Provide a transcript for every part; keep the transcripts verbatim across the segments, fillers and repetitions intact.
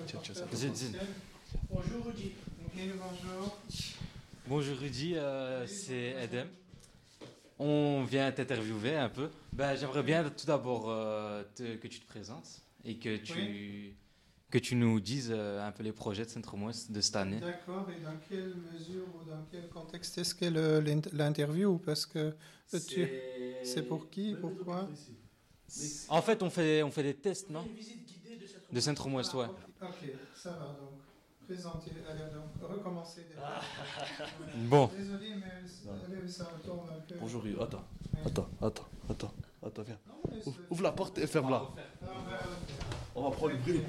Tiens, tiens, ça. Zin, zin. Bonjour Rudy. Ok, bonjour. Bonjour Rudy, euh, c'est Edem. On vient t'interviewer un peu. Ben, j'aimerais bien tout d'abord euh, te- que tu te présentes et que tu, Oui. que tu nous dises euh, un peu les projets de Centre-Ouest de cette année. D'accord, et dans quelle mesure ou dans quel contexte est-ce qu'est le- l'int- l'interview? Parce que euh, tu... c'est pour qui, pourquoi? En fait, on fait, on fait des tests, non? Une visite guidée de cette De Centre-Ouest, ouais. Ok, ça va donc. Présenter, allez donc, recommencer. Ah. Bon. Désolé, mais allez, ça tourne un peu. Bonjour, Rio. Attends, Oui. attends, attends, attends, attends, viens. Non, mais Ouvre, c'est- ouvre la porte et ferme-la. Ah, on va le faire. On va prendre le bruit.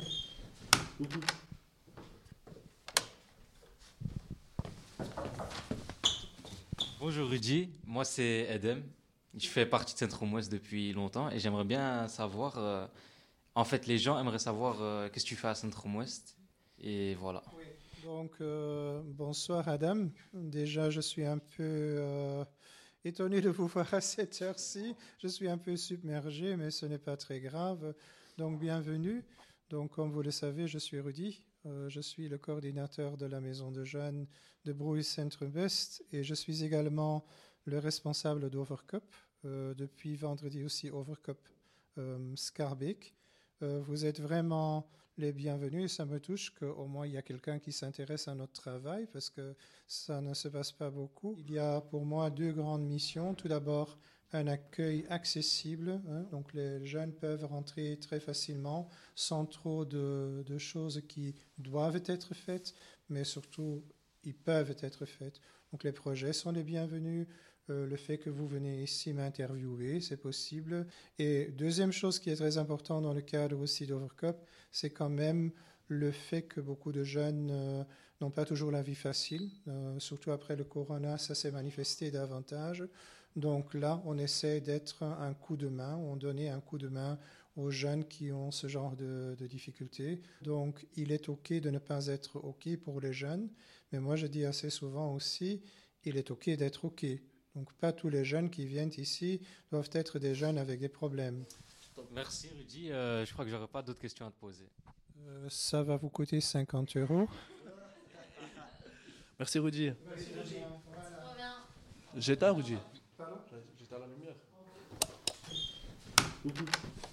Bonjour Rudy, moi c'est Edem. Je fais partie de Centre-Ouest depuis longtemps et j'aimerais bien savoir. euh, en fait, les gens aimeraient savoir euh, qu'est-ce que tu fais à Centre-Ouest. Et voilà. Oui. Donc, euh, bonsoir Adam. Déjà, je suis un peu euh, étonné de vous voir à cette heure-ci. Je suis un peu submergé, mais ce n'est pas très grave. Donc, bienvenue. Donc, comme vous le savez, je suis Rudy. Euh, je suis le coordinateur de la maison de jeunes de Bruges Centre-Ouest et je suis également le responsable d'Overcup. Euh, depuis vendredi aussi, Overcup euh, Schaerbeek. Euh, vous êtes vraiment les bienvenus. Ça me touche qu'au moins il y a quelqu'un qui s'intéresse à notre travail parce que ça ne se passe pas beaucoup. Il y a pour moi deux grandes missions. Tout d'abord, un accueil accessible. Hein, donc les jeunes peuvent rentrer très facilement sans trop de, de choses qui doivent être faites, mais surtout ils peuvent être faites. Donc les projets sont les bienvenus. Euh, le fait que vous venez ici m'interviewer, c'est possible. Et deuxième chose qui est très importante dans le cadre aussi d'Overcup, c'est quand même le fait que beaucoup de jeunes euh, n'ont pas toujours la vie facile. Euh, surtout après le corona, ça s'est manifesté davantage. Donc là, on essaie d'être un coup de main, on donne un coup de main aux jeunes qui ont ce genre de, de difficultés. Donc il est OK de ne pas être OK pour les jeunes, mais moi je dis assez souvent aussi, il est OK d'être OK. Donc pas tous les jeunes qui viennent ici doivent être des jeunes avec des problèmes. Donc, merci Rudy, Euh, je crois que j'aurais pas d'autres questions à te poser. Euh, ça va vous coûter cinquante euros. Merci, Rudy. Merci, Voilà. J'éteins, Rudy. Pardon ? J'éteins la lumière.